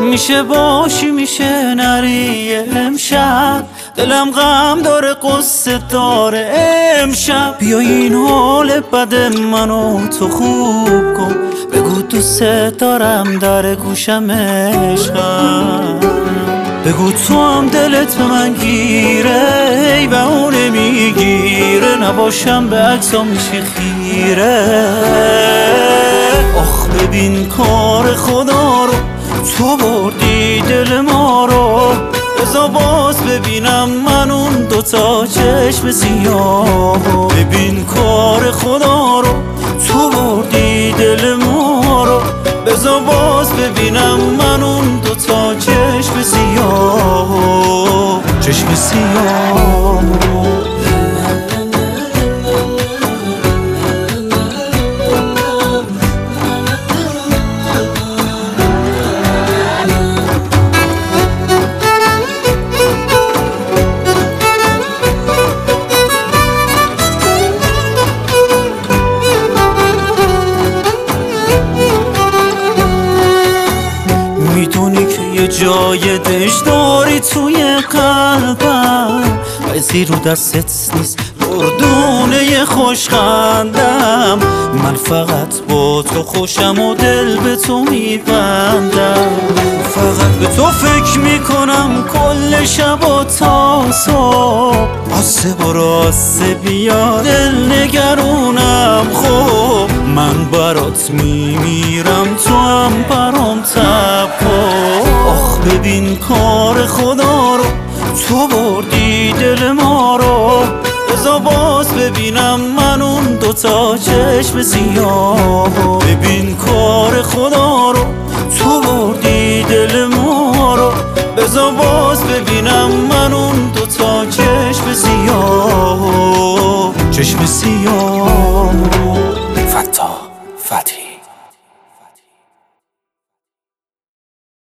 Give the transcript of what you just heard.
میشه باشی میشه نری امشب، دلم غم داره قصه داره امشب. بیا این حال بد منو تو خوب کن، بگو دوست دارم در گوشم عشقم، بگو تو هم دلت به من گیره ای به اونه میگیره، نباشم به عکسا میشی خیره. آخ ببین کار خدا رو، تو بردی دل ما رو، بذار باز ببینم من اون دوتا چشم سیاه. ببین کار خدا رو، تو بردی دل ما رو، بذار باز ببینم من اون دوتا چشم سیاه، چشم سیاه. میدونی که یه جای دش داری توی قلبم، بزی رو دستت نیست دردونه خوشخندم. من فقط با تو خوشم و دل به تو میبندم، فقط به تو فکر میکنم کل شب و تا صبح. آسه برو آسه بیا دل نگرونم، خب من برات میمیرم تو هم برام تب کن. آخ ببین کار خدا رو، تو بردی دل ما رو، بذار باز ببینم من اون دوتا چشم سیاه. ببین کار خدا رو، تو بردی دل ما رو، بذار باز ببینم من اون دوتا چشم سیاه، چشم سیاه. فتا فتی